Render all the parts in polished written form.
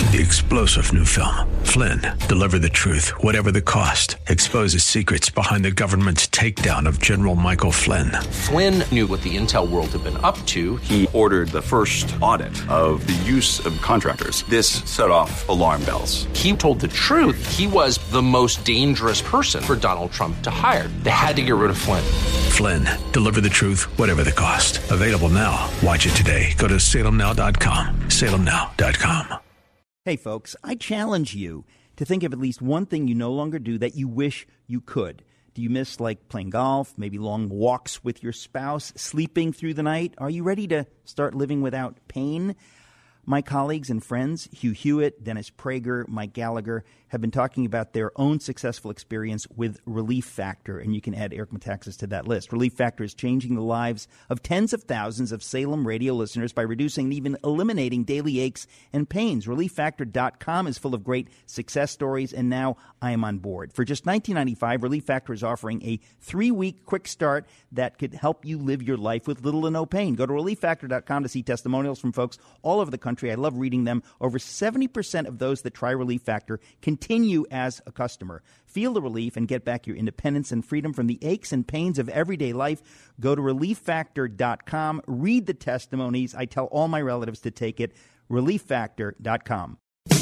The explosive new film, Flynn, deliver the truth, whatever the cost, exposes secrets behind the government's takedown of General Michael Flynn. Flynn knew what the intel world had been up to. He ordered the first audit of the use of contractors. This set off alarm bells. He told the truth. He was the most dangerous person for Donald Trump to hire. They had to get rid of Flynn. Flynn, deliver the truth, whatever the cost. Available now. Watch it today. Go to salemnow.com. salemnow.com. Hey, folks, I challenge you to think of at least one thing you no longer do that you wish you could. Do you miss, like, playing golf, maybe long walks with your spouse, sleeping through the night? Are you ready to start living without pain? My colleagues and friends, Hugh Hewitt, Dennis Prager, Mike Gallagher, have been talking about their own successful experience with Relief Factor, and you can add Eric Metaxas to that list. Relief Factor is changing the lives of tens of thousands of Salem radio listeners by reducing and even eliminating daily aches and pains. ReliefFactor.com is full of great success stories, and now I am on board. For just $19.95, Relief Factor is offering a 3-week quick start that could help you live your life with little to no pain. Go to ReliefFactor.com to see testimonials from folks all over the country. I love reading them. Over 70% of those that try Relief Factor continue as a customer. Feel the relief and get back your independence and freedom from the aches and pains of everyday life. Go to ReliefFactor.com. Read the testimonies. I tell all my relatives to take it. ReliefFactor.com.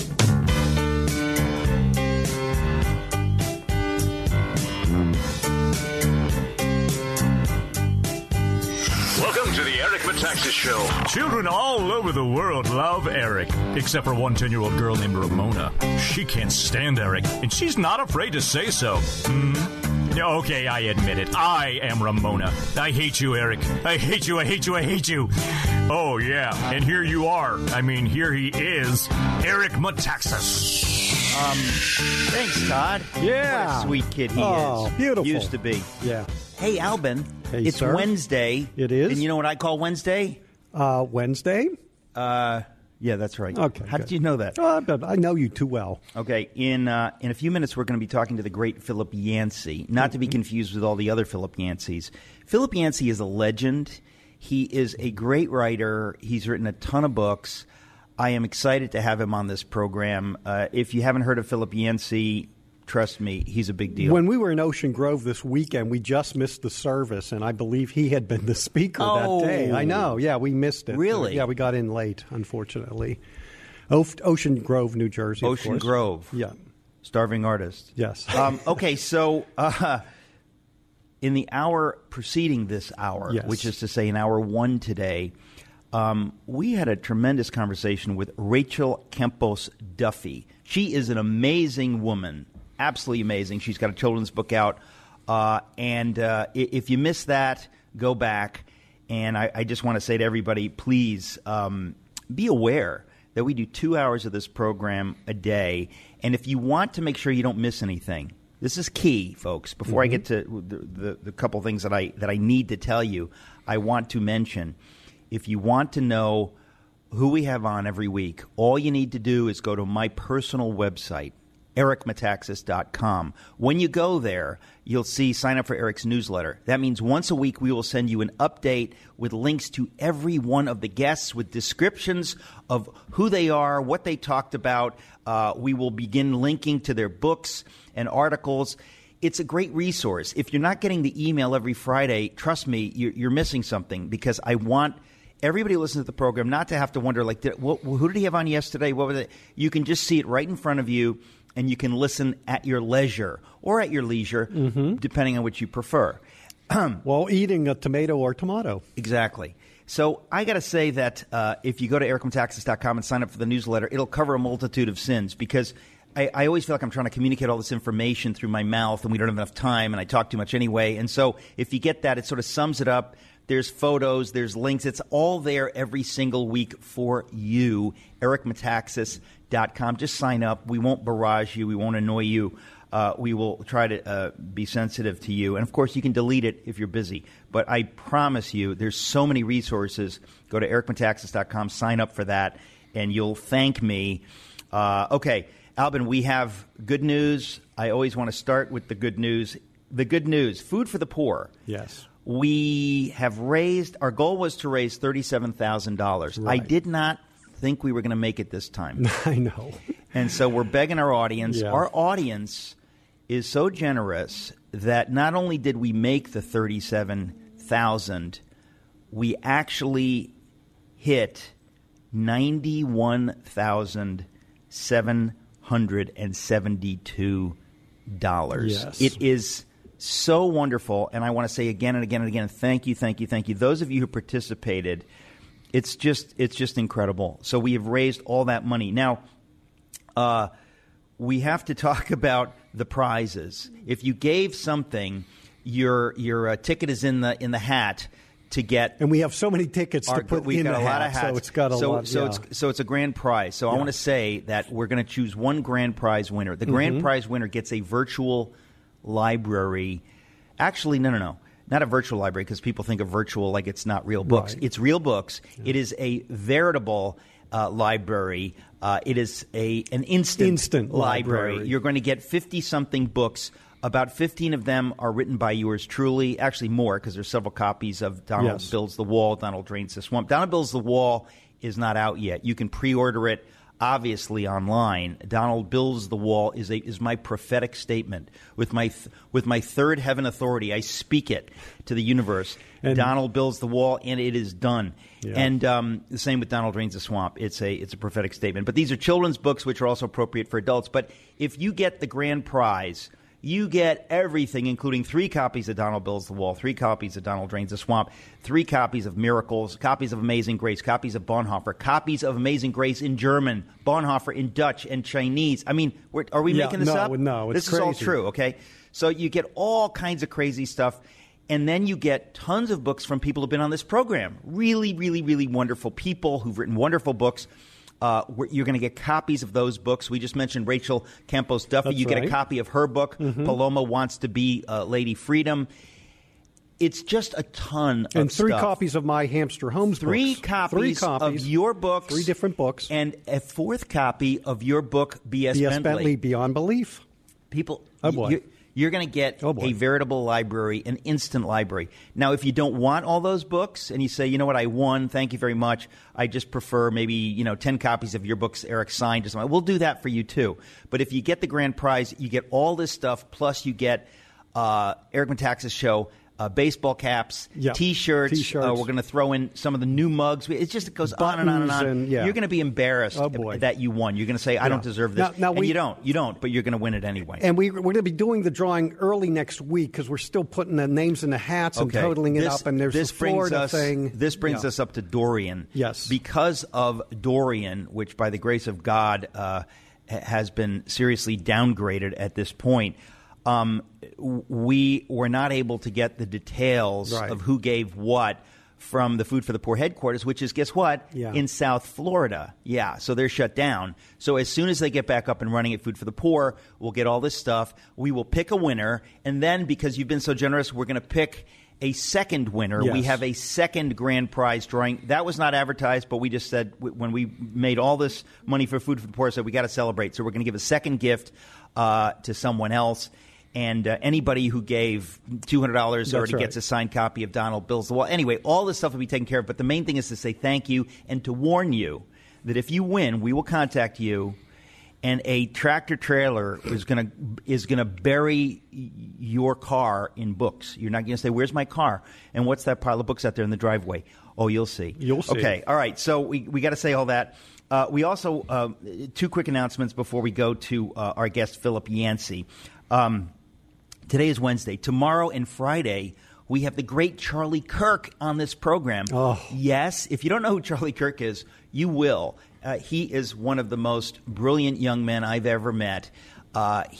Welcome to the Eric Metaxas Show. Children all over the world love Eric, except for one 10-year-old girl named Ramona. She can't stand Eric, and she's not afraid to say so. Okay, I admit it. I am Ramona. I hate you, Eric. I hate you, I hate you, I hate you. Oh, yeah, and here you are. I mean, here he is, Eric Metaxas. Thanks, Todd. Yeah. What a sweet kid he is. Beautiful. Used to be. Yeah. Hey, Albin. Hey, it's sir. Wednesday. It is. And you know what I call Wednesday? Wednesday? Yeah, that's right. Okay. How did you know that? But I know you too well. Okay. In a few minutes, we're going to be talking to the great Philip Yancey, not to be confused with all the other Philip Yanceys. Philip Yancey is a legend. He is a great writer. He's written a ton of books. I am excited to have him on this program. If you haven't heard of Philip Yancey, trust me, he's a big deal. When we were in Ocean Grove this weekend, we just missed the service, and I believe he had been the speaker that day. I know. Yeah, we missed it. Really? Yeah, we got in late, unfortunately. Ocean Grove, New Jersey, of Ocean course. Grove. Yeah. Starving artist. Yes. Okay, so in the hour preceding this hour, Yes. which is to say in hour one today, we had a tremendous conversation with Rachel Campos Duffy. She is an amazing woman. Absolutely amazing. She's got a children's book out. And if you missed that, go back. And I just want to say to everybody, please be aware that we do 2 hours of this program a day. And if you want to make sure you don't miss anything, this is key, folks. Before I get to the couple things that I need to tell you, I want to mention, if you want to know who we have on every week, all you need to do is go to my personal website, ericmetaxas.com. When you go there, you'll see sign up for Eric's newsletter. That means once a week we will send you an update with links to every one of the guests with descriptions of who they are, what they talked about. We will begin linking to their books and articles. It's a great resource. If you're not getting the email every Friday, trust me, you're missing something, because I want everybody who listens to the program not to have to wonder, like, who did he have on yesterday? What was it? You can just see it right in front of you, and you can listen at your leisure or at your leisure, depending on what you prefer. While eating a tomato or tomato. Exactly. So I got to say that if you go to ericmetaxas.com and sign up for the newsletter, it'll cover a multitude of sins, because I always feel like I'm trying to communicate all this information through my mouth, and we don't have enough time, and I talk too much anyway. And so if you get that, it sort of sums it up. There's photos, there's links. It's all there every single week for you. ericmetaxas.com. Just sign up. We won't barrage you. We won't annoy you. We will try to be sensitive to you. And, of course, you can delete it if you're busy. But I promise you, there's so many resources. Go to ericmetaxas.com, sign up for that, and you'll thank me. Okay, Albin, we have good news. I always want to start with the good news. The good news, food for the poor. Yes. We have raised, our goal was to raise $37,000. Right. I did not think we were going to make it this time. I know. And so we're begging our audience. Yeah. Our audience is so generous that not only did we make the 37,000, we actually hit $91,772. Yes. It is so wonderful, and I want to say again and again and again, thank you, thank you, thank you. Those of you who participated, it's just incredible. So we have raised all that money. Now, we have to talk about the prizes. If you gave something, your ticket is in the hat to get. And we have so many tickets to put in the hat. We've got a lot of hats. So it's got a lot. So it's a grand prize. So I want to say that we're going to choose one grand prize winner. The grand prize winner gets a virtual library. Actually, no. Not a virtual library, because people think of virtual like it's not real books. Right. It's real books. Yeah. It is a veritable library. It is an instant library. You're going to get 50-something books. About 15 of them are written by yours truly. Actually, more, because there's several copies of Donald Builds the Wall, Donald Drains the Swamp. Donald Builds the Wall is not out yet. You can pre-order it, obviously, online. Donald Builds the Wall is my prophetic statement. With my third heaven authority, I speak it to the universe. And Donald Builds the Wall, and it is done. Yeah. And the same with Donald Drains the Swamp. It's a prophetic statement. But these are children's books, which are also appropriate for adults. But if you get the grand prize, you get everything, including 3 copies of Donald Builds the Wall, 3 copies of Donald Drains the Swamp, 3 copies of Miracles, copies of Amazing Grace, copies of Bonhoeffer, copies of Amazing Grace in German, Bonhoeffer in Dutch and Chinese. I mean, are we making this up? No, it's this crazy. Is all true, okay? So you get all kinds of crazy stuff, and then you get tons of books from people who've been on this program. Really, really, really wonderful people who've written wonderful books. You're going to get copies of those books. We just mentioned Rachel Campos Duffy. That's you right. get a copy of her book, Paloma Wants to Be Lady Freedom. It's just a ton of stuff. And 3 copies of my Hamster Holmes books. 3 copies of your books. 3 different books. And a 4th copy of your book, B.S. Bentley, Beyond Belief. People, oh boy. You're going to get a veritable library, an instant library. Now, if you don't want all those books and you say, you know what, I won, thank you very much, I just prefer maybe 10 copies of your books, Eric, signed or something, we'll do that for you too. But if you get the grand prize, you get all this stuff, plus you get Eric Metaxas Show, baseball caps, T-shirts. We're going to throw in some of the new mugs. It goes on and on and on. You're going to be embarrassed that you won. You're going to say, I don't deserve this. Now and you don't, but you're going to win it anyway. And we're going to be doing the drawing early next week, because we're still putting the names in the hats and totaling it up. And there's the Florida thing. This brings us up to Dorian. Yes. Because of Dorian, which by the grace of God has been seriously downgraded at this point, we were not able to get the details of who gave what from the Food for the Poor headquarters, which is, guess what? Yeah. In South Florida. Yeah, so they're shut down. So as soon as they get back up and running at Food for the Poor, we'll get all this stuff. We will pick a winner, and then because you've been so generous, we're going to pick a second winner. Yes. We have a second grand prize drawing. That was not advertised, but we just said when we made all this money for Food for the Poor, I said we got to celebrate. So we're going to give a second gift to someone else. And anybody who gave $200 already gets a signed copy of Donald Builds the Wall. Anyway, all this stuff will be taken care of. But the main thing is to say thank you and to warn you that if you win, we will contact you, and a tractor trailer is gonna bury your car in books. You're not going to say, "Where's my car?" And what's that pile of books out there in the driveway? Oh, you'll see. You'll see. Okay. All right. So we got to say all that. We also 2 quick announcements before we go to our guest Philip Yancey. Today is Wednesday. Tomorrow and Friday, we have the great Charlie Kirk on this program. Oh. Yes, if you don't know who Charlie Kirk is, you will. He is one of the most brilliant young men I've ever met. I'll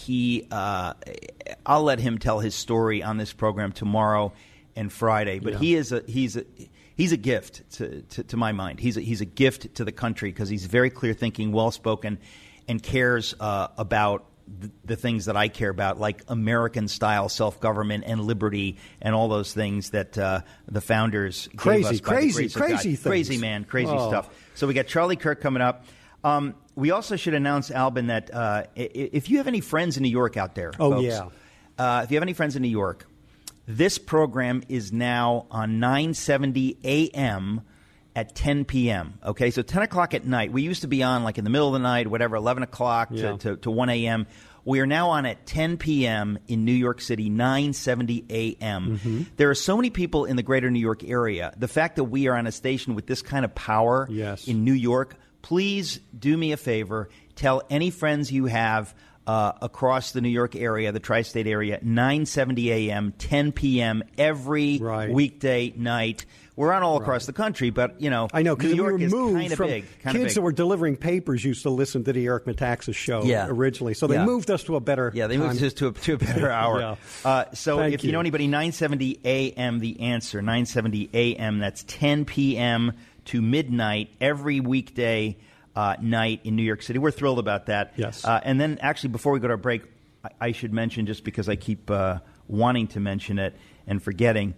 let him tell his story on this program tomorrow and Friday. But he's a gift to my mind. He's a gift to the country because he's very clear thinking, well spoken, and cares about the things that I care about, like American-style self-government and liberty and all those things that the founders gave us by the grace of God. Things. Crazy, man. Crazy stuff. So we got Charlie Kirk coming up. We also should announce, Albin, that if you have any friends in New York out there, folks, if you have any friends in New York, this program is now on 970 a.m., at 10 p.m., okay? So 10 o'clock at night. We used to be on like in the middle of the night, whatever, 11 o'clock to 1 a.m. We are now on at 10 p.m. in New York City, 9:70 a.m. There are so many people in the greater New York area. The fact that we are on a station with this kind of power in New York, please do me a favor. Tell any friends you have across the New York area, the tri-state area, 9:70 a.m., 10 p.m. every weekday night. We're on all across the country, but, you know, I know, New York is kind of big. Kids that were delivering papers used to listen to the Eric Metaxas show originally, so they moved us to a better they moved us to a better hour. So if you know anybody, 9:70 a.m., the answer, 9:70 a.m., that's 10 p.m. to midnight every weekday night in New York City. We're thrilled about that. Yes. And then, actually, before we go to our break, I should mention, just because I keep wanting to mention it and forgetting,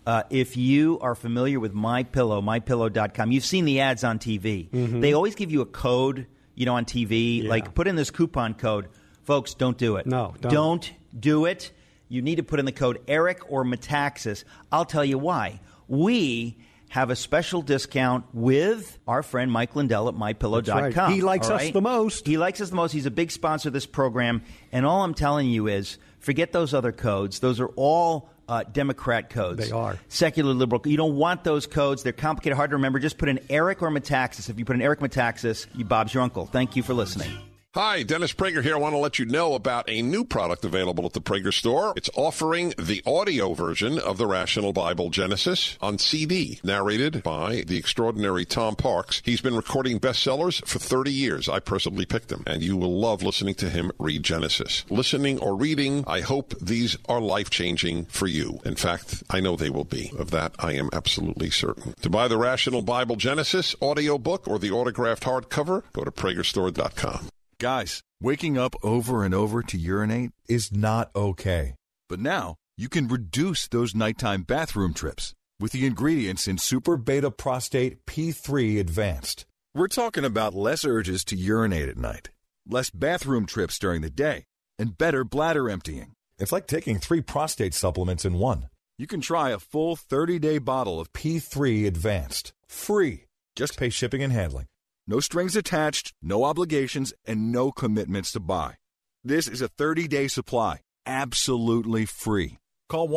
if you are familiar with MyPillow, MyPillow.com, you've seen the ads on TV. They always give you a code, on TV, like put in this coupon code. Folks, don't do it. No, don't do it. You need to put in the code Eric or Metaxas. I'll tell you why. We have a special discount with our friend Mike Lindell at MyPillow.com. Right. He likes us the most. He likes us the most. He's a big sponsor of this program. And all I'm telling you is, forget those other codes. Those are all Democrat codes. They are. Secular, liberal. You don't want those codes. They're complicated, hard to remember. Just put in Eric or Metaxas. If you put in Eric Metaxas, Bob's your uncle. Thank you for listening. Hi, Dennis Prager here. I want to let you know about a new product available at the Prager store. It's offering the audio version of the Rational Bible Genesis on CD, narrated by the extraordinary Tom Parks. He's been recording bestsellers for 30 years. I personally picked him, and you will love listening to him read Genesis. Listening or reading, I hope these are life-changing for you. In fact, I know they will be. Of that, I am absolutely certain. To buy the Rational Bible Genesis audiobook or the autographed hardcover, go to PragerStore.com. Guys, waking up over and over to urinate is not okay. But now, you can reduce those nighttime bathroom trips with the ingredients in Super Beta Prostate P3 Advanced. We're talking about less urges to urinate at night, less bathroom trips during the day, and better bladder emptying. It's like taking 3 prostate supplements in one. You can try a full 30-day bottle of P3 Advanced, free. Just pay shipping and handling. No strings attached, no obligations, and no commitments to buy. This is a 30-day supply, absolutely free. Call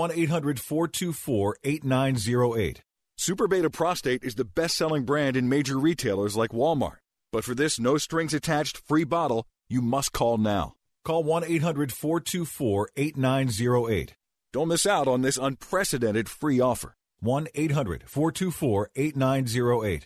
1-800-424-8908. Super Beta Prostate is the best-selling brand in major retailers like Walmart. But for this no-strings-attached free bottle, you must call now. Call 1-800-424-8908. Don't miss out on this unprecedented free offer. 1-800-424-8908.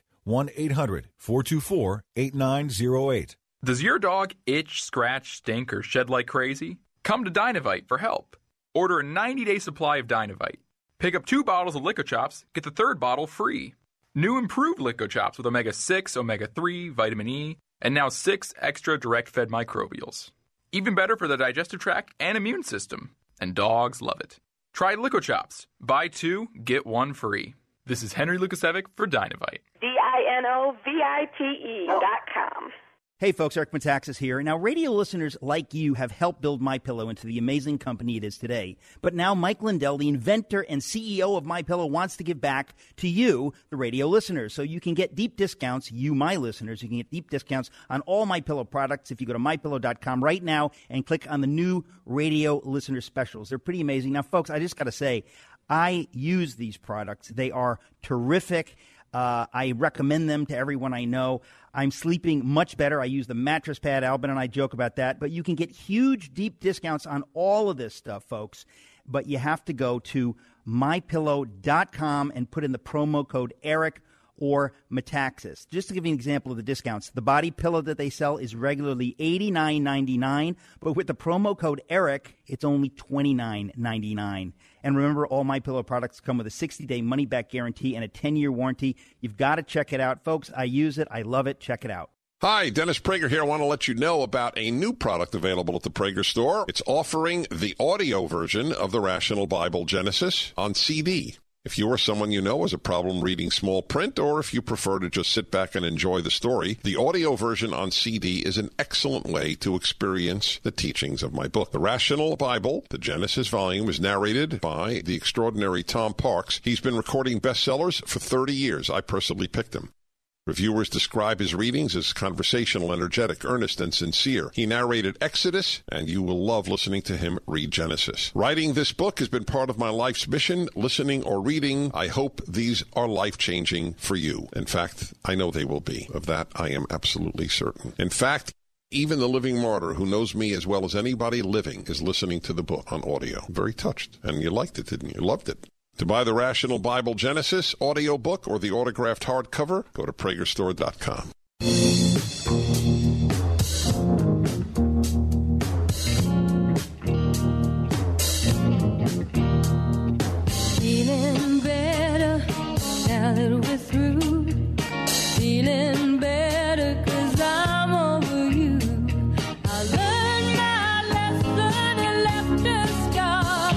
1-800-424-8908. Does your dog itch, scratch, stink, or shed like crazy? Come to Dynavite for help. Order a 90-day supply of Dynavite. Pick up 2 bottles of Lico Chops, get the 3rd bottle free. New improved Lico Chops with Omega-6, Omega-3, Vitamin E, and now 6 extra direct-fed microbials. Even better for the digestive tract and immune system. And dogs love it. Try Lico Chops. Buy 2, get 1 free. This is Henry Lukasevic for Dynavite. DINOVITE.com. Hey, folks, Eric Metaxas here. Now, radio listeners like you have helped build MyPillow into the amazing company it is today. But now Mike Lindell, the inventor and CEO of MyPillow, wants to give back to you, the radio listeners. So you can get deep discounts, you, my listeners, you can get deep discounts on all MyPillow products if you go to MyPillow.com right now and click on the new radio listener specials. They're pretty amazing. Now, folks, I just got to say, I use these products. They are terrific. I recommend them to everyone I know. I'm sleeping much better. I use the mattress pad. Albin and I joke about that. But you can get huge, deep discounts on all of this stuff, folks. But you have to go to MyPillow.com and put in the promo code Eric or Metaxas. Just to give you an example of the discounts, the body pillow that they sell is regularly $89.99, but with the promo code Eric, it's only $29.99. And remember, all MyPillow products come with a 60-day money-back guarantee and a 10-year warranty. You've got to check it out, folks. I use it. I love it. Check it out. Hi, Dennis Prager here. I want to let you know about a new product available at the Prager store. It's offering the audio version of the Rational Bible Genesis on CD, If you or someone you know has a problem reading small print, or if you prefer to just sit back and enjoy the story, the audio version on CD is an excellent way to experience the teachings of my book. The Rational Bible, the Genesis volume, is narrated by the extraordinary Tom Parks. He's been recording bestsellers for 30 years. I personally picked him. Reviewers describe his readings as conversational, energetic, earnest, and sincere. He narrated Exodus, and you will love listening to him read Genesis. Writing this book has been part of my life's mission, listening or reading. I hope these are life-changing for you. In fact, I know they will be. Of that, I am absolutely certain. In fact, even the living martyr who knows me as well as anybody living is listening to the book on audio. Very touched. And you liked it, didn't you? You loved it. To buy the Rational Bible Genesis audiobook or the autographed hardcover, go to PragerStore.com. Feeling better now that we're through. Feeling better 'cause I'm over you. I learned my lesson and left a scar.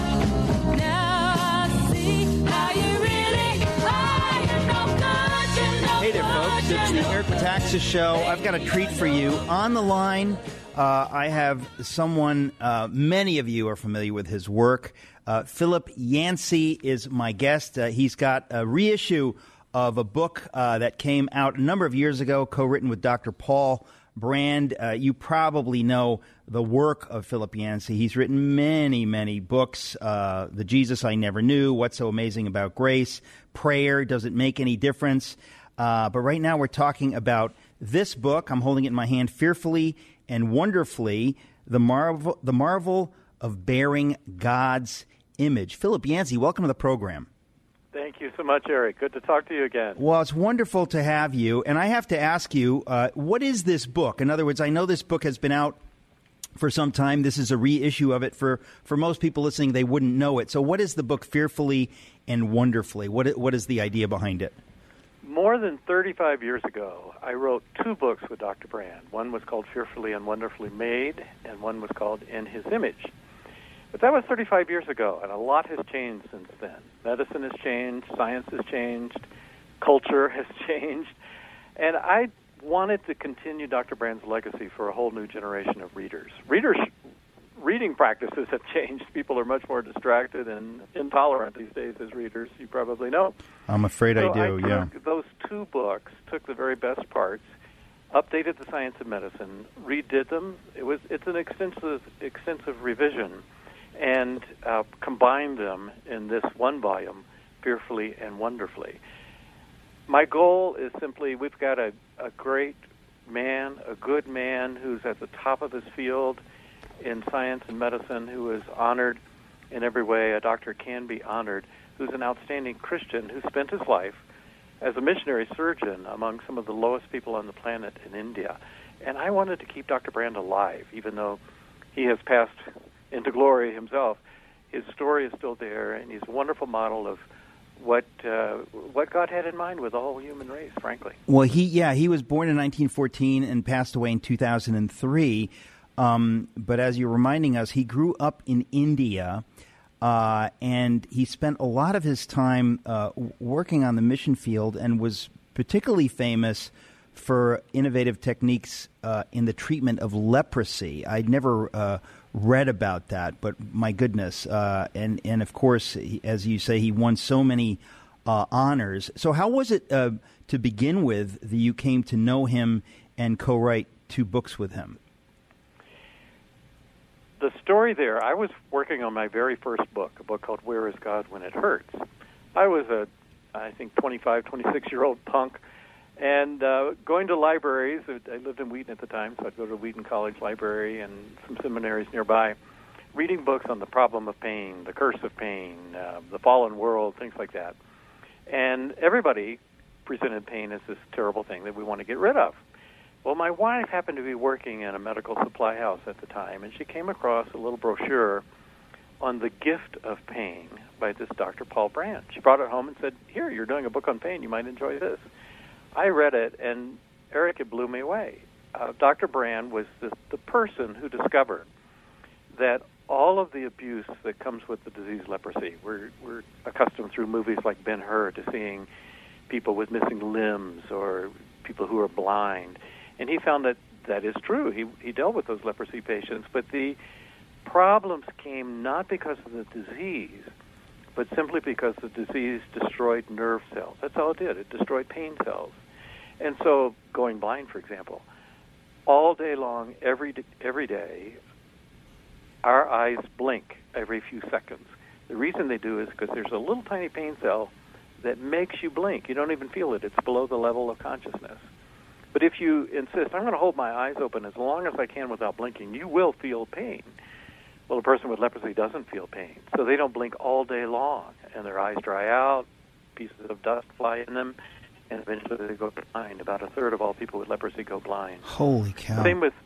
Now I see how you really are. You're no good, you're no Hey there, folks. It's the Eric Metaxas Show. I've got a treat for you. On the line, I have someone, many of you are familiar with his work. Philip Yancey is my guest. He's got a reissue of a book that came out a number of years ago, co-written with Dr. Paul Brand. You probably know the work of Philip Yancey. He's written many, many books. The Jesus I Never Knew, What's So Amazing About Grace, Prayer, Does It Make Any Difference? But right now we're talking about this book. I'm holding it in my hand, Fearfully and Wonderfully, The Marvel of Bearing God's Image. Philip Yancey, welcome to the program. Thank you so much, Eric. Good to talk to you again. Well, it's wonderful to have you. And I have to ask you, what is this book? In other words, I know this book has been out for some time. This is a reissue of it. For most people listening, they wouldn't know it. So what is the book Fearfully and Wonderfully? What is the idea behind it? More than 35 years ago, I wrote two books with Dr. Brand. One was called Fearfully and Wonderfully Made, and one was called In His Image. But that was 35 years ago, and a lot has changed since then. Medicine has changed, science has changed, culture has changed, and I wanted to continue Dr. Brand's legacy for a whole new generation of readers. Reading practices have changed. People are much more distracted and intolerant these days as readers, you probably know. I'm afraid I do, I yeah. took those two books, took the very best parts, updated the science of medicine, redid them. It's an extensive revision, and combined them in this one volume, Fearfully and Wonderfully. My goal is simply, we've got a great man, a good man who's at the top of his field in science and medicine, who is honored in every way a doctor can be honored, who's an outstanding Christian who spent his life as a missionary surgeon among some of the lowest people on the planet in India. And I wanted to keep Dr. Brand alive, even though he has passed into glory himself. His story is still there, and he's a wonderful model of what God had in mind with the whole human race, frankly. Well, he was born in 1914 and passed away in 2003. But as you're reminding us, he grew up in India, and he spent a lot of his time working on the mission field and was particularly famous for innovative techniques in the treatment of leprosy. I'd never read about that, but my goodness. And of course, as you say, he won so many honors. So how was it to begin with that you came to know him and co-write two books with him? The story there, I was working on my very first book, a book called Where Is God When It Hurts? I was I think, 25, 26-year-old punk, and going to libraries. I lived in Wheaton at the time, so I'd go to Wheaton College Library and some seminaries nearby, reading books on the problem of pain, the curse of pain, the fallen world, things like that. And everybody presented pain as this terrible thing that we want to get rid of. Well, my wife happened to be working in a medical supply house at the time, and she came across a little brochure on the gift of pain by this Dr. Paul Brand. She brought it home and said, "Here, you're doing a book on pain. You might enjoy this." I read it, and Eric, it blew me away. Dr. Brand was the person who discovered that all of the abuse that comes with the disease leprosy. We're accustomed through movies like Ben-Hur to seeing people with missing limbs or people who are blind. And he found that that is true. He dealt with those leprosy patients, but the problems came not because of the disease, but simply because the disease destroyed nerve cells. That's all it did. It destroyed pain cells. And so, going blind, for example, all day long, every day, our eyes blink every few seconds. The reason they do is because there's a little tiny pain cell that makes you blink. You don't even feel it. It's below the level of consciousness. But if you insist, I'm going to hold my eyes open as long as I can without blinking, you will feel pain. Well, a person with leprosy doesn't feel pain, so they don't blink all day long, and their eyes dry out, pieces of dust fly in them, and eventually they go blind. About a third of all people with leprosy go blind. Holy cow. Same with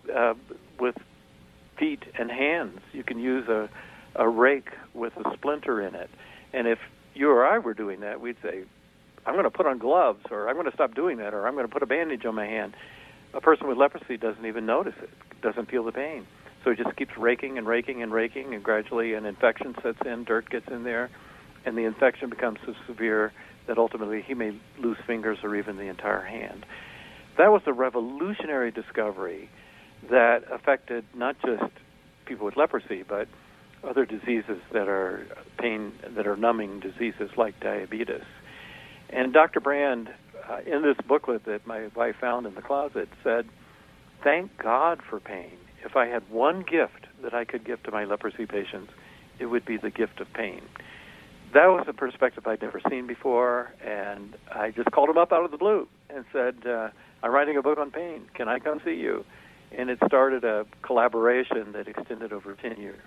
feet and hands. You can use a rake with a splinter in it, and if you or I were doing that, we'd say, I'm going to put on gloves, or I'm going to stop doing that, or I'm going to put a bandage on my hand. A person with leprosy doesn't even notice it, doesn't feel the pain. So it just keeps raking and raking and raking, and gradually an infection sets in, dirt gets in there, and the infection becomes so severe that ultimately he may lose fingers or even the entire hand. That was a revolutionary discovery that affected not just people with leprosy, but other diseases that are numbing diseases like diabetes. And Dr. Brand, in this booklet that my wife found in the closet, said, "Thank God for pain. If I had one gift that I could give to my leprosy patients, it would be the gift of pain." That was a perspective I'd never seen before, and I just called him up out of the blue and said, I'm writing a book on pain. Can I come see you? And it started a collaboration that extended over 10 years.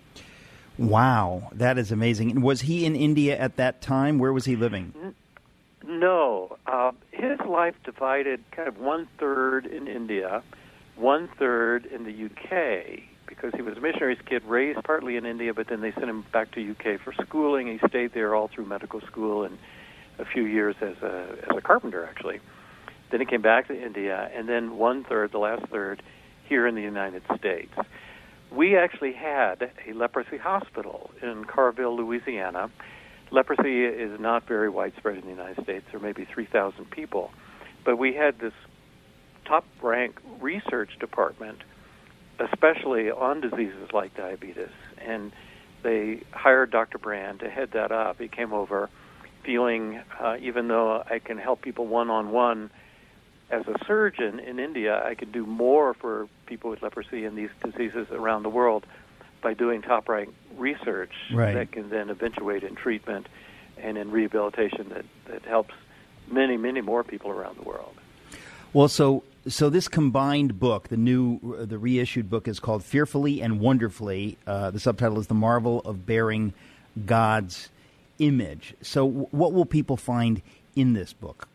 Wow, that is amazing. And was he in India at that time? Where was he living? No. His life divided kind of one-third in India, one-third in the UK, because he was a missionary's kid raised partly in India, but then they sent him back to UK for schooling. He stayed there all through medical school and a few years as a carpenter, actually. Then he came back to India, and then one-third, the last third, here in the United States. We actually had a leprosy hospital in Carville, Louisiana. Leprosy is not very widespread in the United States. There may be 3,000 people. But we had this top-rank research department, especially on diseases like diabetes. And they hired Dr. Brand to head that up. He came over feeling, even though I can help people one-on-one as a surgeon in India, I can do more for people with leprosy and these diseases around the world by doing top-rank research that can then eventuate in treatment and in rehabilitation that helps many, many more people around the world. Well, so this combined book, the reissued book, is called Fearfully and Wonderfully. The subtitle is The Marvel of Bearing God's Image. So what will people find in this book?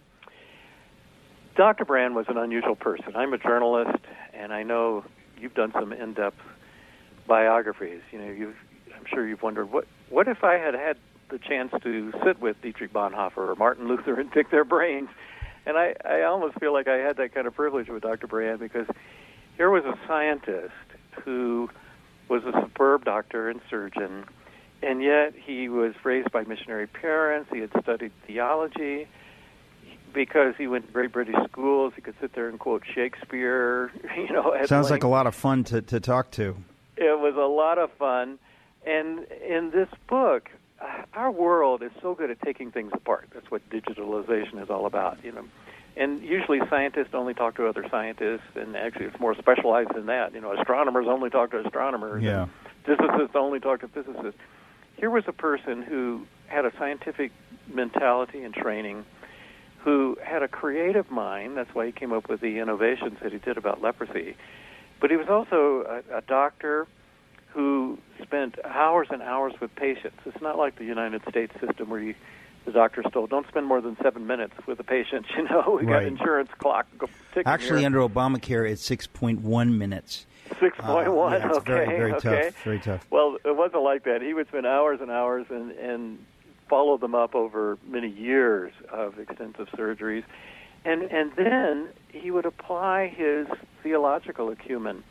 Dr. Brand was an unusual person. I'm a journalist, and I know you've done some in-depth biographies. You know, I'm sure you've wondered, what if I had the chance to sit with Dietrich Bonhoeffer or Martin Luther and pick their brains? And I almost feel like I had that kind of privilege with Dr. Brand, because here was a scientist who was a superb doctor and surgeon, and yet he was raised by missionary parents. He had studied theology. Because he went to great British schools, he could sit there and quote Shakespeare. Sounds like a lot of fun to talk to. It was a lot of fun. And in this book, our world is so good at taking things apart. That's what digitalization is all about, you know. And usually scientists only talk to other scientists, and actually it's more specialized than that. You know, astronomers only talk to astronomers. Yeah. And physicists only talk to physicists. Here was a person who had a scientific mentality and training, who had a creative mind. That's why he came up with the innovations that he did about leprosy. But he was also a doctor who spent hours and hours with patients. It's not like the United States system where the doctor's told, don't spend more than 7 minutes with the patient. You know, we got insurance clock ticking. Actually, here. Under Obamacare, it's 6.1 minutes. 6.1, yeah, it's okay. Very okay. tough, very tough. Well, it wasn't like that. He would spend hours and hours and follow them up over many years of extensive surgeries. And then he would apply his theological acumen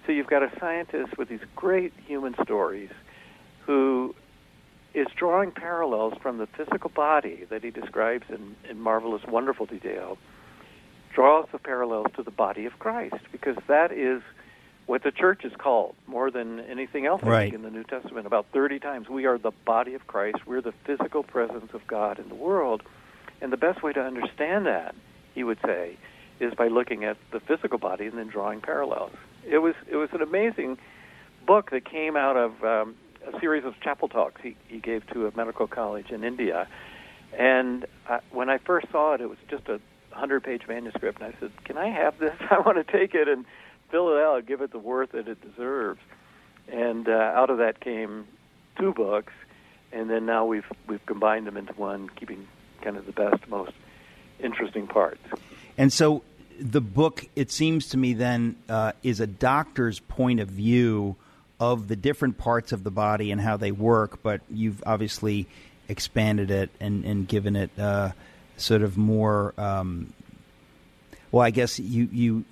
So you've got a scientist with these great human stories who is drawing parallels from the physical body that he describes in marvelous, wonderful detail, draws the parallels to the body of Christ, because that is what the church is called more than anything else, I think, in the New Testament. About 30 times, we are the body of Christ. We're the physical presence of God in the world. And the best way to understand that, he would say, is by looking at the physical body and then drawing parallels. It was an amazing book that came out of a series of chapel talks he gave to a medical college in India. And when I first saw it, it was just a 100-page manuscript. And I said, can I have this? I want to take it and fill it out, give it the worth that it deserves. And out of that came 2 books, and then now we've combined them into one, keeping kind of the best, most interesting parts. And so the book, it seems to me then, is a doctor's point of view of the different parts of the body and how they work, but you've obviously expanded it and given it sort of more, well, I guess you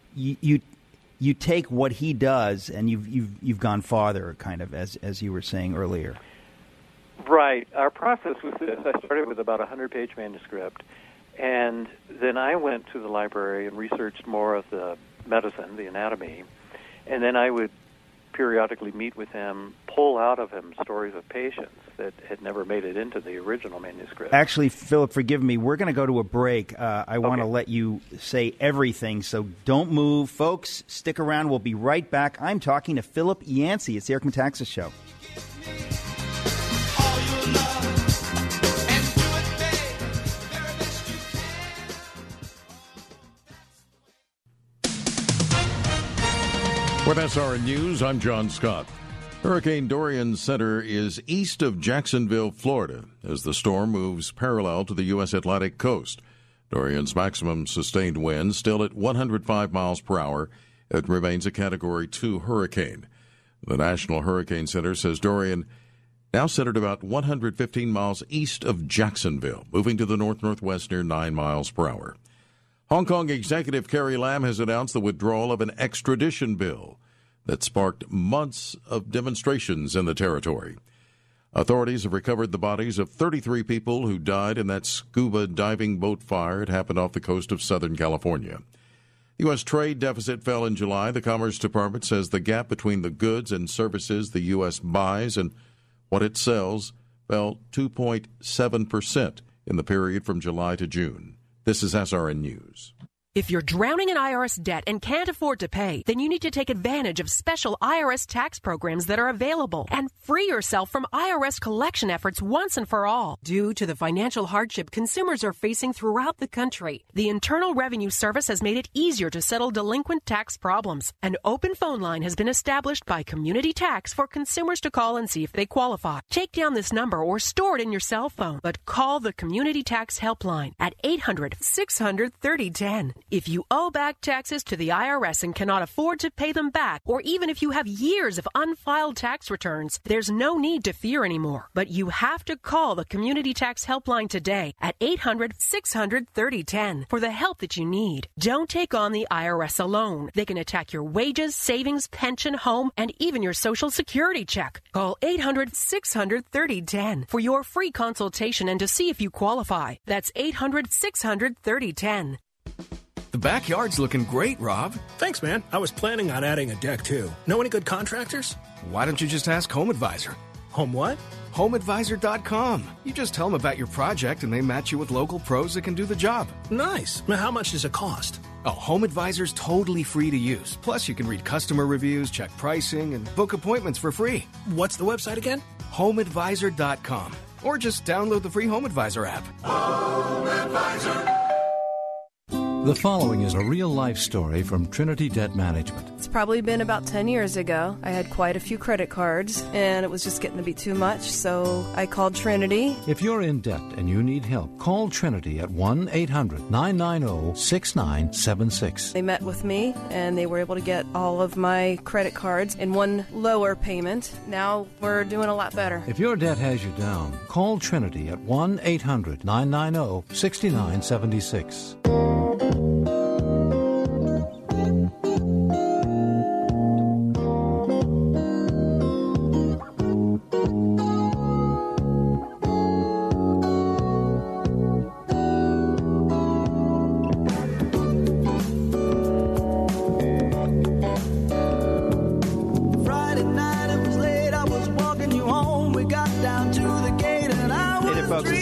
take what he does and you've gone farther, kind of, as you were saying earlier. Right. Our process was this. I started with about a 100-page manuscript, and then I went to the library and researched more of the medicine, the anatomy, and then I would periodically meet with him, pull out of him stories of patients that had never made it into the original manuscript. Actually, Philip, forgive me. We're going to go to a break. I want to let you say everything, so don't move. Folks, stick around. We'll be right back. I'm talking to Philip Yancey. It's the Eric Metaxas Show. With SRN News, I'm John Scott. Hurricane Dorian's center is east of Jacksonville, Florida, as the storm moves parallel to the U.S. Atlantic coast. Dorian's maximum sustained wind still at 105 miles per hour. It remains a Category 2 hurricane. The National Hurricane Center says Dorian now centered about 115 miles east of Jacksonville, moving to the north-northwest near 9 miles per hour. Hong Kong Executive Carrie Lam has announced the withdrawal of an extradition bill that sparked months of demonstrations in the territory. Authorities have recovered the bodies of 33 people who died in that scuba diving boat fire. It happened off the coast of Southern California. The U.S. trade deficit fell in July. The Commerce Department says the gap between the goods and services the U.S. buys and what it sells fell 2.7% in the period from July to June. This is SRN News. If you're drowning in IRS debt and can't afford to pay, then you need to take advantage of special IRS tax programs that are available and free yourself from IRS collection efforts once and for all. Due to the financial hardship consumers are facing throughout the country, the Internal Revenue Service has made it easier to settle delinquent tax problems. An open phone line has been established by Community Tax for consumers to call and see if they qualify. Take down this number or store it in your cell phone, but call the Community Tax Helpline at 800-600-3010. If you owe back taxes to the IRS and cannot afford to pay them back, or even if you have years of unfiled tax returns, there's no need to fear anymore. But you have to call the Community Tax Helpline today at 800-600-3010 for the help that you need. Don't take on the IRS alone. They can attack your wages, savings, pension, home, and even your Social Security check. Call 800-600-3010 for your free consultation and to see if you qualify. That's 800-600-3010. The backyard's looking great, Rob. Thanks, man. I was planning on adding a deck, too. Know any good contractors? Why don't you just ask Home Advisor? Home what? HomeAdvisor.com. You just tell them about your project, and they match you with local pros that can do the job. Nice. Now, how much does it cost? Oh, Home Advisor's totally free to use. Plus, you can read customer reviews, check pricing, and book appointments for free. What's the website again? HomeAdvisor.com. Or just download the free Home Advisor app. Home Advisor. The following is a real-life story from Trinity Debt Management. It's probably been about 10 years ago. I had quite a few credit cards, and it was just getting to be too much, so I called Trinity. If you're in debt and you need help, call Trinity at 1-800-990-6976. They met with me, and they were able to get all of my credit cards in one lower payment. Now we're doing a lot better. If your debt has you down, call Trinity at 1-800-990-6976.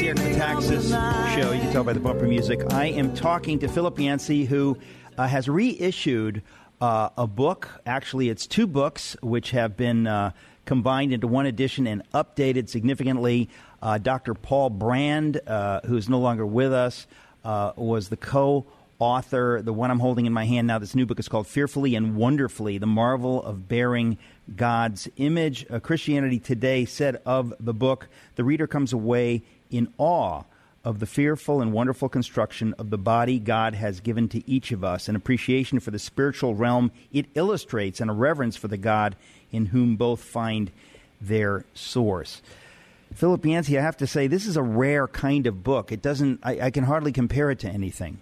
the Eric Metaxas Show. You can tell by the bumper music. I am talking to Philip Yancey, who has reissued a book. Actually, it's two books which have been combined into one edition and updated significantly. Dr. Paul Brand, who is no longer with us, was the co-author. The one I'm holding in my hand now, this new book is called Fearfully and Wonderfully, The Marvel of Bearing God's Image. Christianity Today said of the book, the reader comes away in awe of the fearful and wonderful construction of the body God has given to each of us, an appreciation for the spiritual realm it illustrates, and a reverence for the God in whom both find their source. Philip Yancey, I have to say, this is a rare kind of book. It doesn't. I can hardly compare it to anything.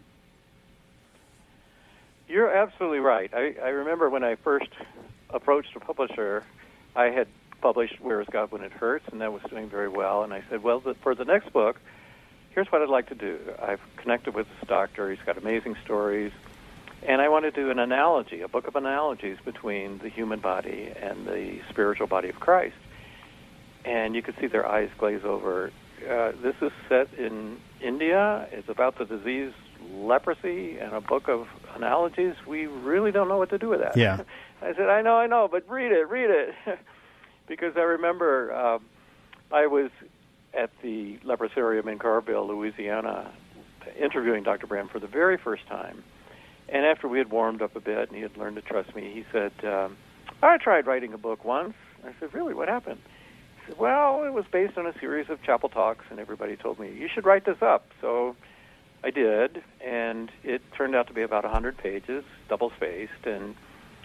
You're absolutely right. I remember when I first approached a publisher, I had published Where is God When It Hurts, and that was doing very well. And I said, well, for the next book, here's what I'd like to do. I've connected with this doctor. He's got amazing stories. And I want to do an analogy, a book of analogies between the human body and the spiritual body of Christ. And you could see their eyes glaze over. This is set in India. It's about the disease leprosy and a book of analogies. We really don't know what to do with that. Yeah. I said, I know, but read it. Because I remember I was at the Leprosarium in Carville, Louisiana, interviewing Dr. Brand for the very first time. And after we had warmed up a bit and he had learned to trust me, he said, I tried writing a book once. I said, really, what happened? He said, well, it was based on a series of chapel talks, and everybody told me, you should write this up. So I did, and it turned out to be about 100 pages, double-spaced, and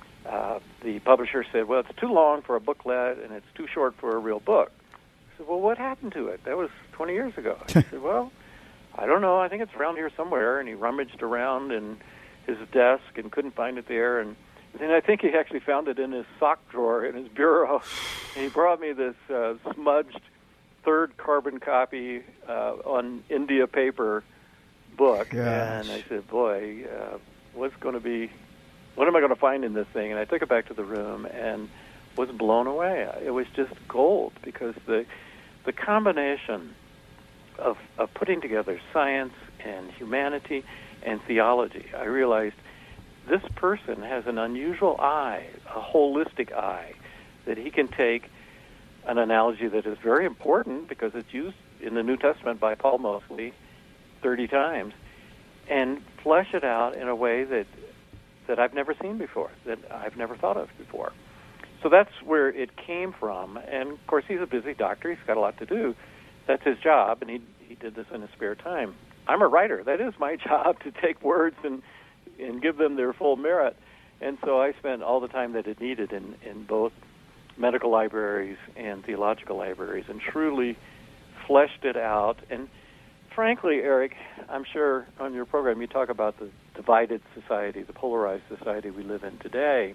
the publisher said, well, it's too long for a booklet, and it's too short for a real book. I said, well, what happened to it? That was 20 years ago. He said, well, I don't know. I think it's around here somewhere, and he rummaged around in his desk and couldn't find it there, and then I think he actually found it in his sock drawer in his bureau, and he brought me this smudged third carbon copy on India paper book. Gosh. And I said, boy, what am I going to find in this thing? And I took it back to the room and was blown away. It was just gold, because the combination of putting together science and humanity and theology, I realized this person has an unusual eye, a holistic eye, that he can take an analogy that is very important because it's used in the New Testament by Paul mostly 30 times, and flesh it out in a way that I've never seen before, that I've never thought of before. So that's where it came from. And, of course, he's a busy doctor. He's got a lot to do. That's his job, and he did this in his spare time. I'm a writer. That is my job, to take words and give them their full merit. And so I spent all the time that it needed in both medical libraries and theological libraries and truly fleshed it out. And frankly, Eric, I'm sure on your program you talk about the divided society, the polarized society we live in today.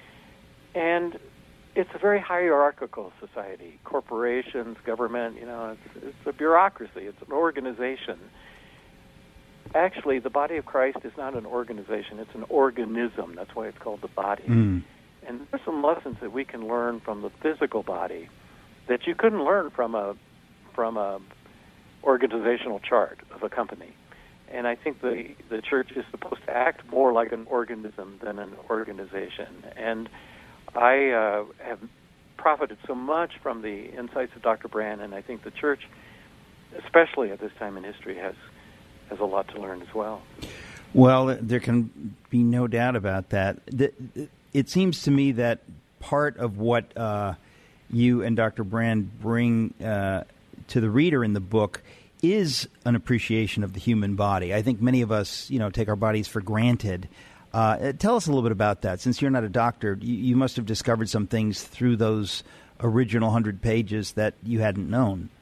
And it's a very hierarchical society. Corporations, government, it's a bureaucracy. It's an organization. Actually, the body of Christ is not an organization. It's an organism. That's why it's called the body. Mm. And there's some lessons that we can learn from the physical body that you couldn't learn from a organizational chart of a company. And I think the church is supposed to act more like an organism than an organization. And I have profited so much from the insights of Dr. Brand, and I think the church, especially at this time in history, has a lot to learn as well. Well, there can be no doubt about that. It seems to me that part of what you and Dr. Brand bring to the reader in the book is an appreciation of the human body. I think many of us, take our bodies for granted. Tell us a little bit about that. Since you're not a doctor, you must have discovered some things through those original 100 pages that you hadn't known.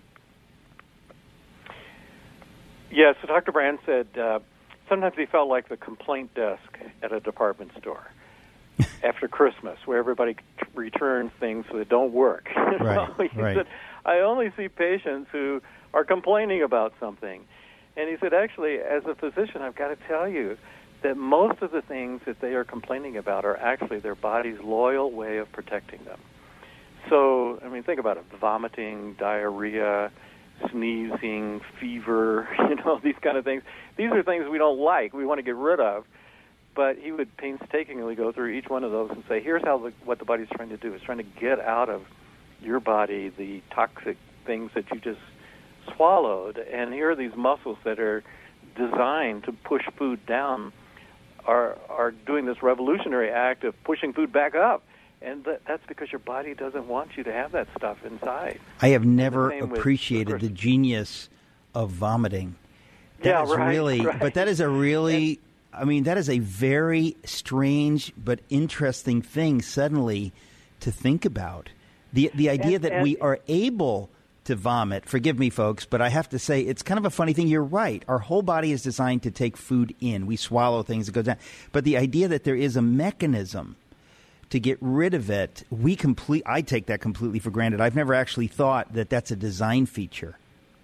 Yeah, so Dr. Brand said sometimes he felt like the complaint desk at a department store after Christmas, where everybody returns things that don't work. Right, He said, I only see patients who are complaining about something. And he said, actually, as a physician, I've got to tell you that most of the things that they are complaining about are actually their body's loyal way of protecting them. So, think about it, vomiting, diarrhea, sneezing, fever, these kind of things. These are things we don't like. We want to get rid of. But he would painstakingly go through each one of those and say, here's what the body's trying to do. It's trying to get out of your body the toxic things that you just swallowed. And here are these muscles that are designed to push food down are doing this revolutionary act of pushing food back up. And that's because your body doesn't want you to have that stuff inside. I have never appreciated the genius of vomiting. That is really, but that is a really, that is a very strange but interesting thing suddenly to think about. The idea that we are able to vomit. Forgive me, folks, but I have to say it's kind of a funny thing. You're right. Our whole body is designed to take food in. We swallow things, it goes down. But the idea that there is a mechanism to get rid of it, I take that completely for granted. I've never actually thought that that's a design feature.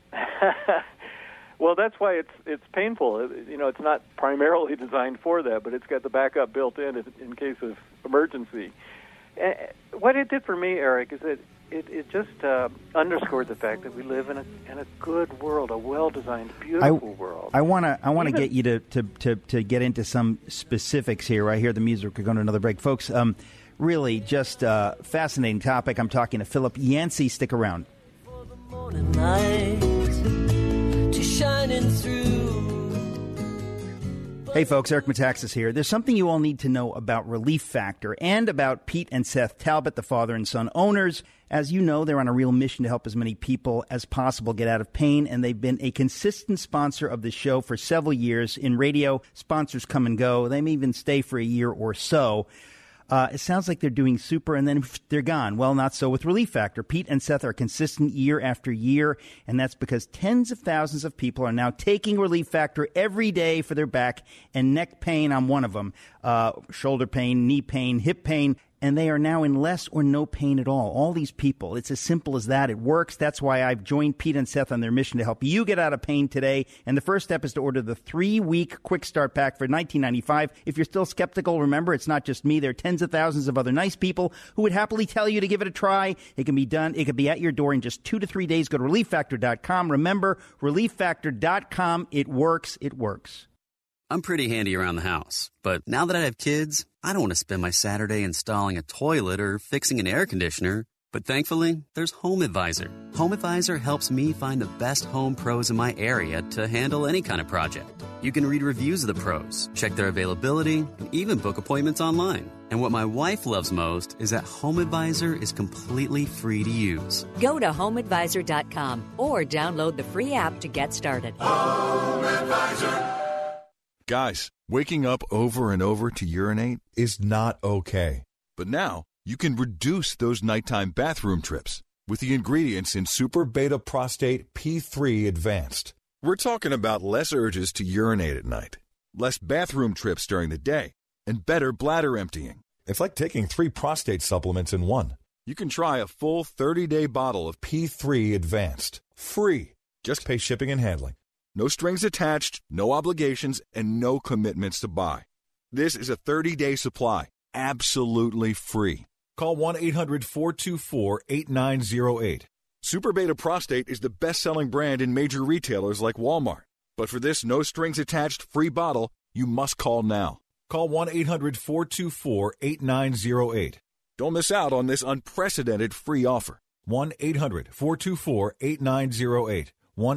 Well, that's why it's painful. It's not primarily designed for that, but it's got the backup built in case of emergency. What it did for me, Eric, is that it just underscored the fact that we live in a good world, a well-designed, beautiful world. I want to get you to get into some specifics here. I hear the music. We're going to another break, folks. Really, just a fascinating topic. I'm talking to Philip Yancey. Stick around. Hey folks, Eric Metaxas here. There's something you all need to know about Relief Factor and about Pete and Seth Talbot, the father and son owners. As you know, they're on a real mission to help as many people as possible get out of pain, and they've been a consistent sponsor of the show for several years. In radio, sponsors come and go. They may even stay for a year or so. It sounds like they're doing super, and then they're gone. Well, not so with Relief Factor. Pete and Seth are consistent year after year, and that's because tens of thousands of people are now taking Relief Factor every day for their back and neck pain. I'm one of them. Shoulder pain, knee pain, hip pain. And they are now in less or no pain at all. All these people, it's as simple as that. It works. That's why I've joined Pete and Seth on their mission to help you get out of pain today. And the first step is to order the 3-week Quick Start Pack for $19.95. If you're still skeptical, remember, it's not just me. There are tens of thousands of other nice people who would happily tell you to give it a try. It can be done. It can be at your door in just 2 to 3 days. Go to ReliefFactor.com. Remember, ReliefFactor.com. It works. It works. I'm pretty handy around the house, but now that I have kids, I don't want to spend my Saturday installing a toilet or fixing an air conditioner. But thankfully, there's HomeAdvisor. HomeAdvisor helps me find the best home pros in my area to handle any kind of project. You can read reviews of the pros, check their availability, and even book appointments online. And what my wife loves most is that HomeAdvisor is completely free to use. Go to HomeAdvisor.com or download the free app to get started. HomeAdvisor. Guys, waking up over and over to urinate is not okay. But now, you can reduce those nighttime bathroom trips with the ingredients in Super Beta Prostate P3 Advanced. We're talking about less urges to urinate at night, less bathroom trips during the day, and better bladder emptying. It's like taking 3 prostate supplements in one. You can try a full 30-day bottle of P3 Advanced, free. Just pay shipping and handling. No strings attached, no obligations, and no commitments to buy. This is a 30-day supply, absolutely free. Call 1-800-424-8908. Super Beta Prostate is the best-selling brand in major retailers like Walmart. But for this no-strings-attached free bottle, you must call now. Call 1-800-424-8908. Don't miss out on this unprecedented free offer. 1-800-424-8908.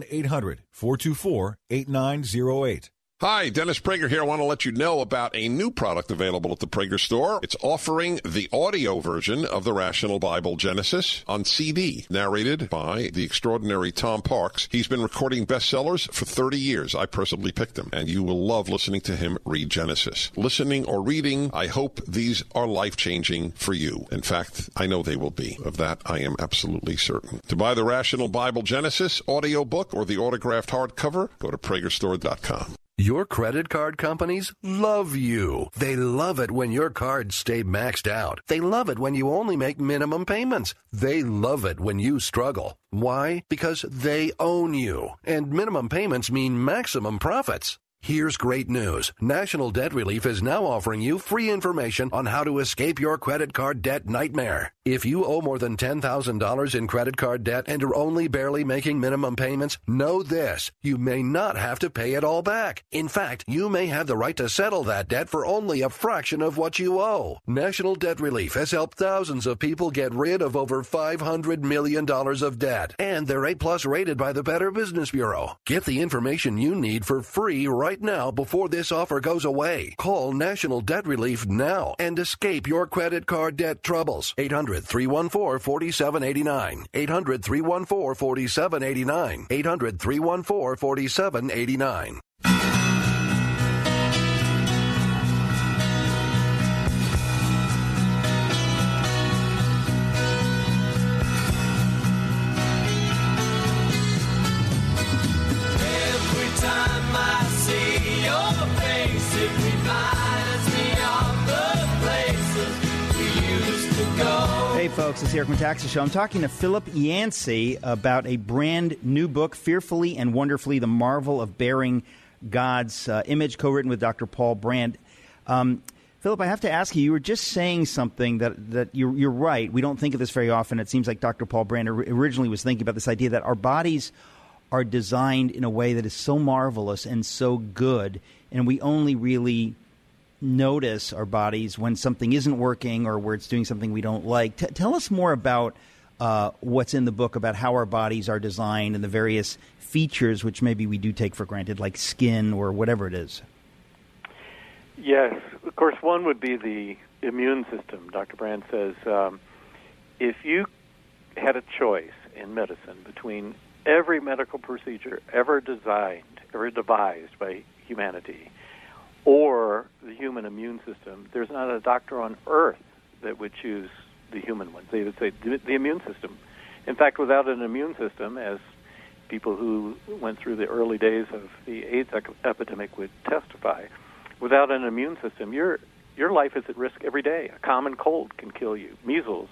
1-800-424-8908. Hi, Dennis Prager here. I want to let you know about a new product available at the Prager store. It's offering the audio version of the Rational Bible Genesis on CD, narrated by the extraordinary Tom Parks. He's been recording bestsellers for 30 years. I personally picked him, and you will love listening to him read Genesis. Listening or reading, I hope these are life-changing for you. In fact, I know they will be. Of that, I am absolutely certain. To buy the Rational Bible Genesis audiobook or the autographed hardcover, go to PragerStore.com. Your credit card companies love you. They love it when your cards stay maxed out. They love it when you only make minimum payments. They love it when you struggle. Why? Because they own you. And minimum payments mean maximum profits. Here's great news. National Debt Relief is now offering you free information on how to escape your credit card debt nightmare. If you owe more than $10,000 in credit card debt and are only barely making minimum payments, know this. You may not have to pay it all back. In fact, you may have the right to settle that debt for only a fraction of what you owe. National Debt Relief has helped thousands of people get rid of over $500 million of debt. And they're A+ rated by the Better Business Bureau. Get the information you need for free right now before this offer goes away. Call National Debt Relief now and escape your credit card debt troubles. 800-314-4789. 800-314-4789. 800-314-4789. Hey folks, it's the Eric Metaxas Show. I'm talking to Philip Yancey about a brand new book, Fearfully and Wonderfully, The Marvel of Bearing God's Image, co-written with Dr. Paul Brand. Philip, I have to ask you, you were just saying something that you're right. We don't think of this very often. It seems like Dr. Paul Brand originally was thinking about this idea that our bodies are designed in a way that is so marvelous and so good, and we only really notice our bodies when something isn't working or where it's doing something we don't like. Tell us more about what's in the book about how our bodies are designed and the various features which maybe we do take for granted, like skin or whatever it is. Yes. Of course, one would be the immune system. Dr. Brand says if you had a choice in medicine between every medical procedure ever designed, ever devised by humanity, or the human immune system, there's not a doctor on earth that would choose the human one. They would say the immune system. In fact, without an immune system, as people who went through the early days of the AIDS epidemic would testify, without an immune system, your life is at risk every day. A common cold can kill you. Measles,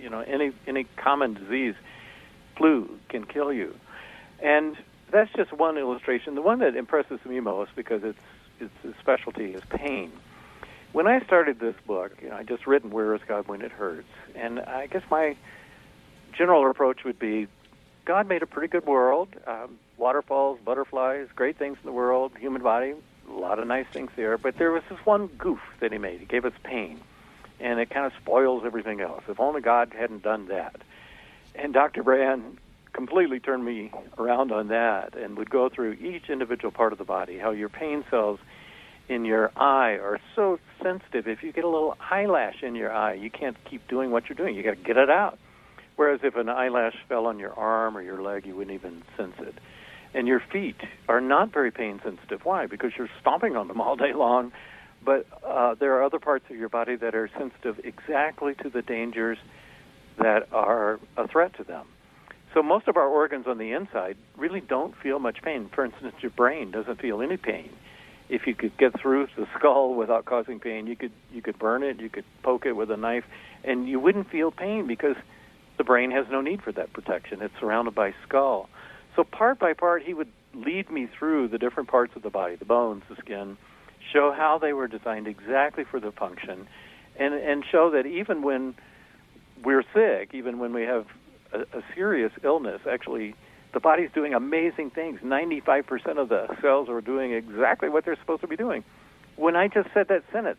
any common disease, flu can kill you. And that's just one illustration. The one that impresses me most, because its specialty is pain. When I started this book, I just written Where is God When It Hurts? And I guess my general approach would be, God made a pretty good world, waterfalls, butterflies, great things in the world, human body, a lot of nice things there, but there was this one goof that he made. He gave us pain, and it kind of spoils everything else. If only God hadn't done that. And Dr. Brand completely turned me around on that and would go through each individual part of the body, how your pain cells in your eye are so sensitive. If you get a little eyelash in your eye, you can't keep doing what you're doing. You got to get it out. Whereas if an eyelash fell on your arm or your leg, you wouldn't even sense it. And your feet are not very pain sensitive. Why? Because you're stomping on them all day long. But there are other parts of your body that are sensitive exactly to the dangers that are a threat to them. So most of our organs on the inside really don't feel much pain. For instance, your brain doesn't feel any pain. If you could get through the skull without causing pain, you could burn it, you could poke it with a knife, and you wouldn't feel pain because the brain has no need for that protection. It's surrounded by skull. So part by part, he would lead me through the different parts of the body, the bones, the skin, show how they were designed exactly for the function, and show that even when we're sick, even when we have a serious illness, actually, the body's doing amazing things. 95% of the cells are doing exactly what they're supposed to be doing. When I just said that sentence,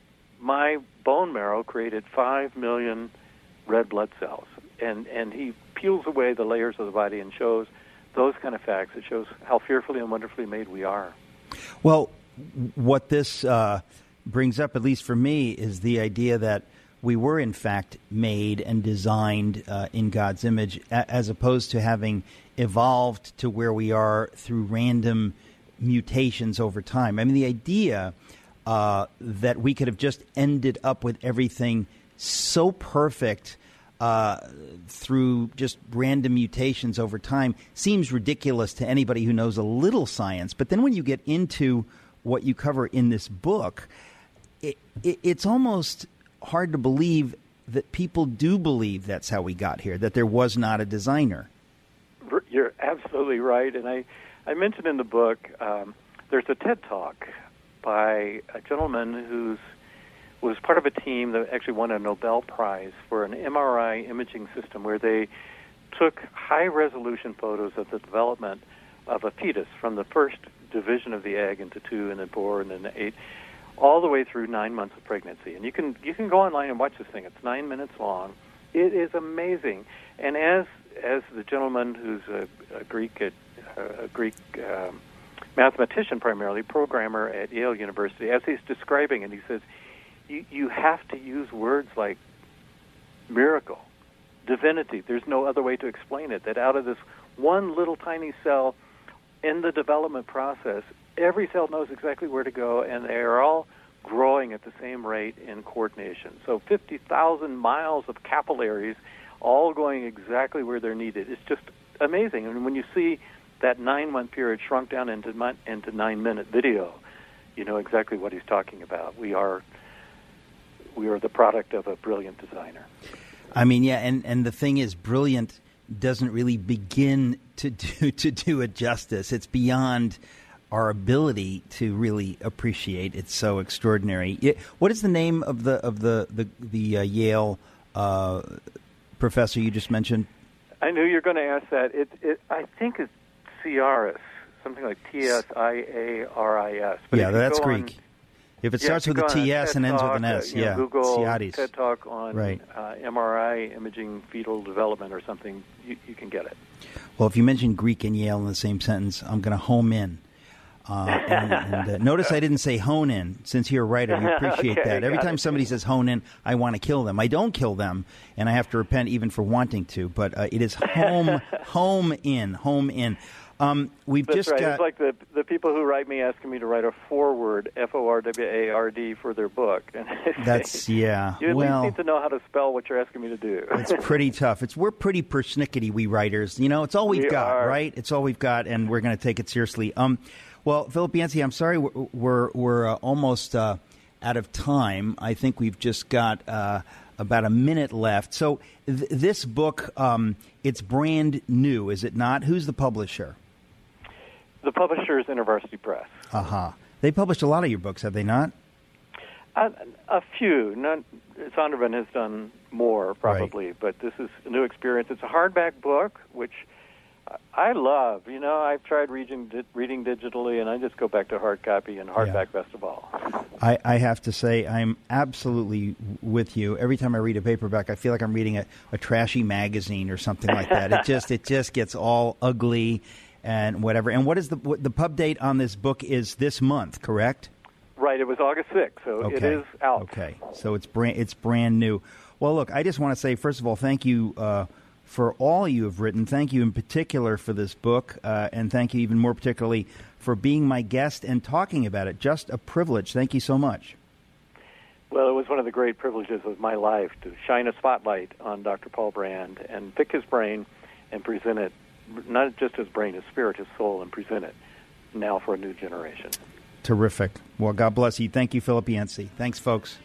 my bone marrow created 5 million red blood cells. And he peels away the layers of the body and shows those kind of facts. It shows how fearfully and wonderfully made we are. Well, what this brings up, at least for me, is the idea that we were, in fact, made and designed in God's image, as opposed to having evolved to where we are through random mutations over time. I mean, the idea that we could have just ended up with everything so perfect through just random mutations over time seems ridiculous to anybody who knows a little science. But then when you get into what you cover in this book, it's almost hard to believe that people do believe that's how we got here, that there was not a designer. You're absolutely right. And I mentioned in the book there's a TED Talk by a gentleman who was part of a team that actually won a Nobel Prize for an MRI imaging system where they took high-resolution photos of the development of a fetus from the first division of the egg into 2 and then 4 and then 8, all the way through 9 months of pregnancy. And you can go online and watch this thing. It's 9 minutes long. It is amazing. And as the gentleman who's a Greek mathematician primarily, programmer at Yale University, as he's describing it, he says, you have to use words like miracle, divinity. There's no other way to explain it, that out of this one little tiny cell in the development process, every cell knows exactly where to go, and they are all growing at the same rate in coordination. So 50,000 miles of capillaries all going exactly where they're needed. It's just amazing. And when you see that 9-month period shrunk down into 9-minute video, you know exactly what he's talking about. We are the product of a brilliant designer. I mean, yeah, and the thing is, brilliant doesn't really begin to do it justice. It's beyond our ability to really appreciate. It's so extraordinary. What is the name of the Yale professor you just mentioned? I knew you were going to ask that. I think it's Tsiaris, something like Tsiaris. Yeah, that's Greek. If it starts with a TS and ends with an S, Google Tsiaris. TED Talk on MRI imaging fetal development or something, you can get it. Well, if you mention Greek and Yale in the same sentence, I'm going to home in. And notice I didn't say hone in. Since you're a writer, you appreciate that. Every time somebody says hone in, I want to kill them. I don't kill them, and I have to repent even for wanting to. But it is home in. We've That's just right. got. It's like the people who write me asking me to write a foreword, FORWARD, for their book. That's yeah. You at least need to know how to spell what you're asking me to do. It's pretty tough. We're pretty persnickety, we writers. You know, it's all we've got, right? It's all we've got, and we're going to take it seriously. Well, Philip Yancey, I'm sorry we're almost out of time. I think we've just got about a minute left. So this book, it's brand new, is it not? Who's the publisher? The publisher is InterVarsity Press. They published a lot of your books, have they not? A few. Zondervan has done more, probably, but this is a new experience. It's a hardback book, which I love. You know, I've tried reading digitally, and I just go back to hard copy and hardback best of all. I have to say, I'm absolutely with you. Every time I read a paperback, I feel like I'm reading a trashy magazine or something like that. It just gets all ugly and whatever. And what is the pub date on this book is this month, correct? Right. It was August 6th, so It is out. Okay. So it's brand new. Well, look, I just want to say, first of all, thank you for all you have written. Thank you in particular for this book, and thank you even more particularly for being my guest and talking about it. Just a privilege. Thank you so much. Well, it was one of the great privileges of my life to shine a spotlight on Dr. Paul Brand and pick his brain and present it, not just his brain, his spirit, his soul, and present it now for a new generation. Terrific. Well, God bless you. Thank you, Philip Yancey. Thanks, folks.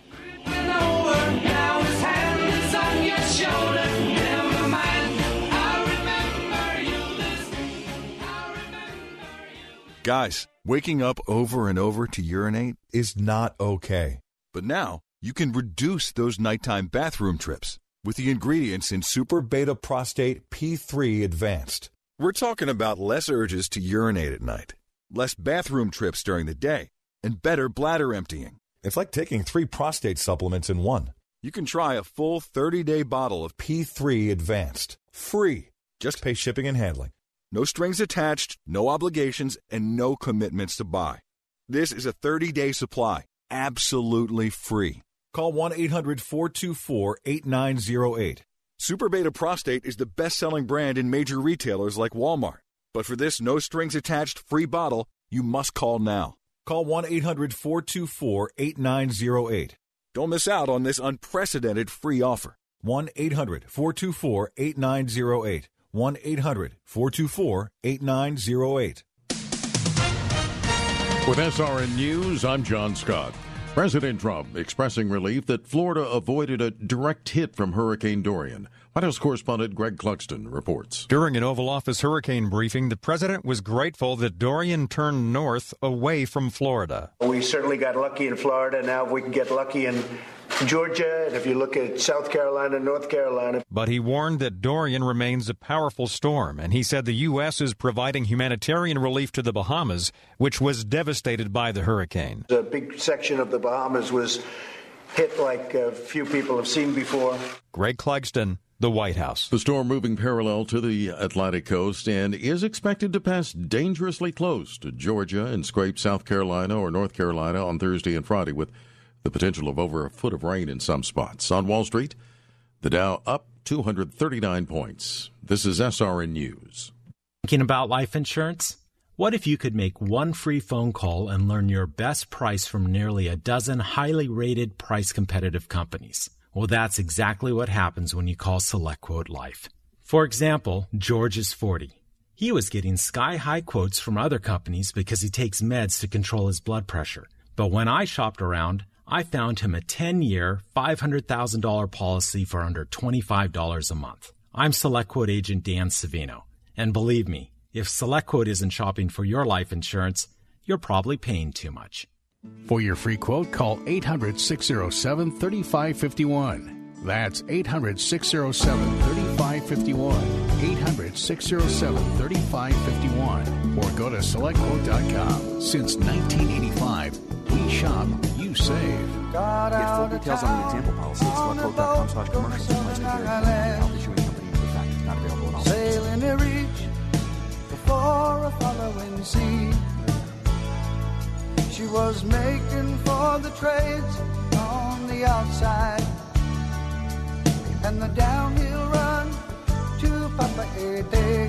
Guys, waking up over and over to urinate is not okay. But now, you can reduce those nighttime bathroom trips with the ingredients in Super Beta Prostate P3 Advanced. We're talking about less urges to urinate at night, less bathroom trips during the day, and better bladder emptying. It's like taking 3 prostate supplements in one. You can try a full 30-day bottle of P3 Advanced. Free. Just pay shipping and handling. No strings attached, no obligations, and no commitments to buy. This is a 30-day supply, absolutely free. Call 1-800-424-8908. Super Beta Prostate is the best-selling brand in major retailers like Walmart. But for this no-strings-attached free bottle, you must call now. Call 1-800-424-8908. Don't miss out on this unprecedented free offer. 1-800-424-8908. 1-800-424-8908. With SRN News, I'm John Scott. President Trump expressing relief that Florida avoided a direct hit from Hurricane Dorian. White House correspondent Greg Clugston reports. During an Oval Office hurricane briefing, the president was grateful that Dorian turned north away from Florida. We certainly got lucky in Florida. Now we can get lucky in Georgia, and if you look at South Carolina, North Carolina. But he warned that Dorian remains a powerful storm, and he said the U.S. is providing humanitarian relief to the Bahamas, which was devastated by the hurricane. A big section of the Bahamas was hit like few people have seen before. Greg Clugston, the White House. The storm moving parallel to the Atlantic coast and is expected to pass dangerously close to Georgia and scrape South Carolina or North Carolina on Thursday and Friday, with the potential of over a foot of rain in some spots. On Wall Street, the Dow up 239 points. This is SRN News. Thinking about life insurance? What if you could make one free phone call and learn your best price from nearly a dozen highly rated, price-competitive companies? Well, that's exactly what happens when you call SelectQuote Life. For example, George is 40. He was getting sky-high quotes from other companies because he takes meds to control his blood pressure. But when I shopped around, I found him a 10-year, $500,000 policy for under $25 a month. I'm SelectQuote agent Dan Savino. And believe me, if SelectQuote isn't shopping for your life insurance, you're probably paying too much. For your free quote, call 800-607-3551. That's 800-607-3551. 800-607-3551. Or go to SelectQuote.com. Since 1985, we shop, you save. Get full details on the example policy at SelectQuote.com/commercials. Health issuing company for factors not available in all states. Sailing a reach before a following sea. She was making for the trades on the outside, and the downhill run to Papa Ede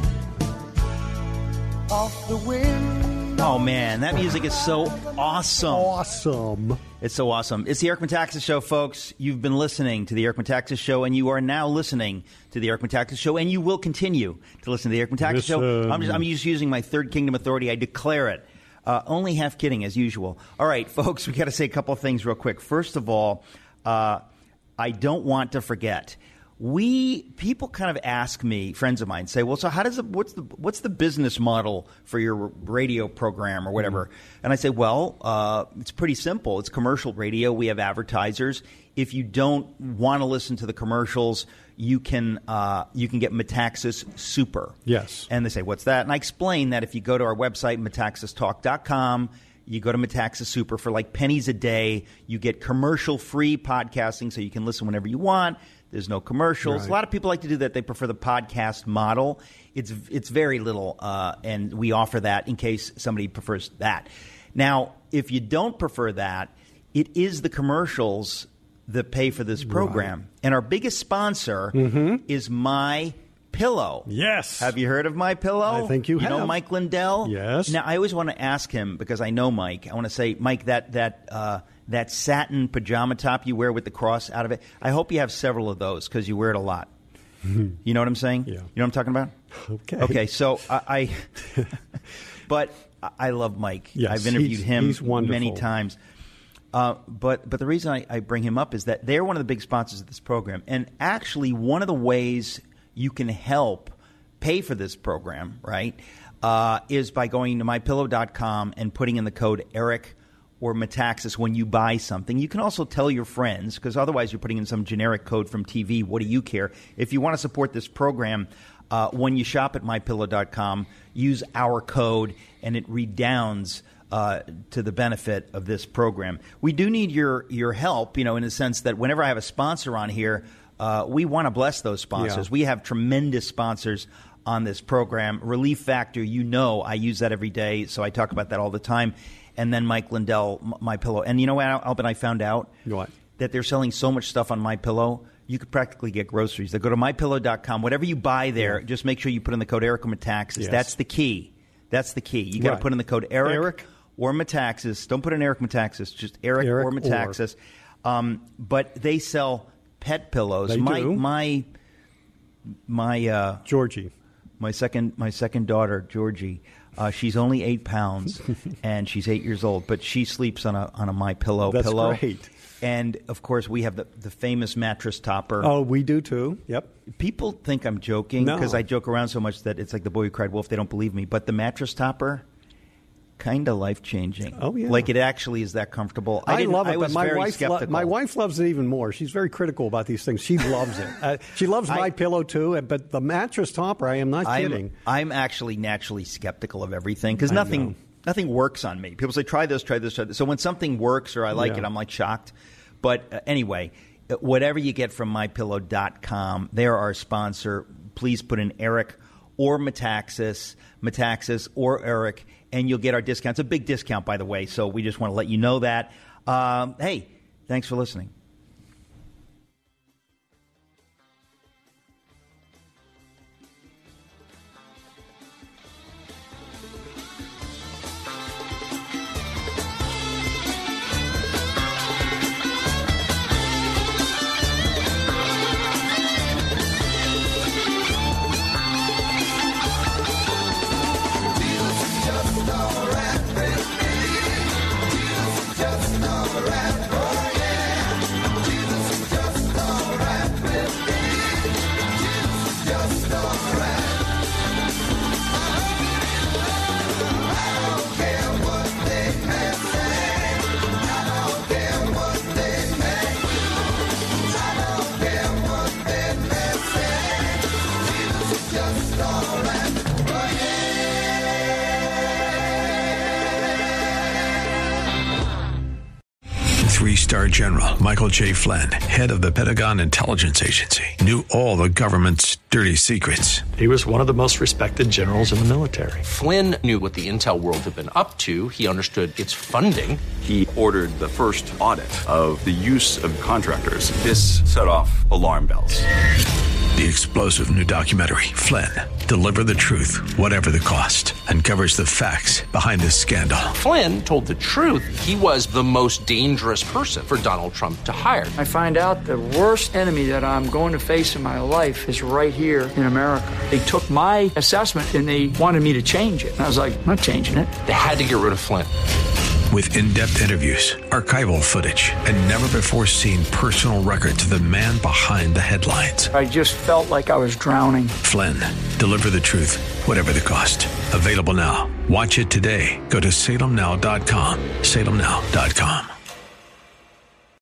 off the wind. Oh man, that music is so awesome. Awesome. It's so awesome. It's the Eric Metaxas Show, folks. You've been listening to the Eric Metaxas Show, and you are now listening to the Eric Metaxas Show, and you will continue to listen to the Eric Metaxas Show. I'm just using my Third Kingdom authority. I declare it. Only half kidding, as usual. All right, folks, we got to say a couple of things real quick. First of all, I don't want to forget. People kind of ask me, friends of mine, say, well, so what's the business model for your radio program or whatever? Mm-hmm. And I say, well, it's pretty simple. It's commercial radio. We have advertisers. If you don't want to listen to the commercials, you can get Metaxas Super. Yes. And they say, what's that? And I explain that if you go to our website, MetaxasTalk.com, you go to Metaxas Super for like pennies a day. You get commercial-free podcasting so you can listen whenever you want. There's no commercials. Right. A lot of people like to do that. They prefer the podcast model. It's very little, and we offer that in case somebody prefers that. Now, if you don't prefer that, it is the commercials that pay for this program. Right. And our biggest sponsor is My Pillow. Yes. Have you heard of My Pillow? I think you have. You know Mike Lindell? Yes. Now, I always want to ask him, because I know Mike. I want to say, Mike, that satin pajama top you wear with the cross out of it, I hope you have several of those because you wear it a lot. You know what I'm saying? Yeah. You know what I'm talking about? Okay, so but I love Mike. Yes, I've interviewed him wonderful. many times. But the reason I bring him up is that they're one of the big sponsors of this program. And actually, one of the ways you can help pay for this program, right, is by going to MyPillow.com and putting in the code ERIC or Metaxas when you buy something. You can also tell your friends, because otherwise you're putting in some generic code from TV. What do you care? If you want to support this program, when you shop at MyPillow.com, use our code, and it redounds to the benefit of this program. We do need your help, in the sense that whenever I have a sponsor on here, we want to bless those sponsors. Yeah. We have tremendous sponsors on this program. Relief Factor, I use that every day, so I talk about that all the time. And then Mike Lindell, My Pillow. And you know what, Albin, I found out? What? That they're selling so much stuff on My Pillow, you could practically get groceries. They go to MyPillow.com. Whatever you buy there, just make sure you put in the code Eric or Metaxas. Yes. That's the key. You got to put in the code Eric or Metaxas. Don't put in Eric Metaxas, just Eric or Metaxas. But they sell pet pillows. They do. My Georgie. My second daughter, Georgie, She's only 8 pounds, and she's 8 years old, but she sleeps on a MyPillow pillow. That's great. And, of course, we have the famous mattress topper. Oh, we do, too. Yep. People think I'm joking because I joke around so much that it's like the boy who cried wolf. They don't believe me. But the mattress topper, kind of life-changing. Oh, yeah. Like, it actually is that comfortable. I love it, I was but very skeptical. my wife loves it even more. She's very critical about these things. She loves it. She loves MyPillow, too, but the mattress topper, I am not kidding. I'm actually naturally skeptical of everything because nothing works on me. People say, try this, try this, try this. So when something works or I like it, I'm like shocked. But anyway, whatever you get from MyPillow.com, they're our sponsor. Please put in Eric or Metaxas or Eric, and you'll get our discount. It's a big discount, by the way, so we just want to let you know that. Hey, thanks for listening. Three-star General Michael J. Flynn, head of the Pentagon Intelligence Agency, knew all the government's dirty secrets. He was one of the most respected generals in the military. Flynn knew what the intel world had been up to. He understood its funding. He ordered the first audit of the use of contractors. This set off alarm bells. The explosive new documentary, Flynn, Deliver the Truth, Whatever the Cost, uncovers the facts behind this scandal. Flynn told the truth. He was the most dangerous person for Donald Trump to hire. I find out the worst enemy that I'm going to face in my life is right here in America. They took my assessment and they wanted me to change it. And I was like, I'm not changing it. They had to get rid of Flynn. With in-depth interviews, archival footage, and never-before-seen personal records of the man behind the headlines. I just felt like I was drowning. Flynn, Deliver the Truth, Whatever the Cost. Available now. Watch it today. Go to salemnow.com. salemnow.com.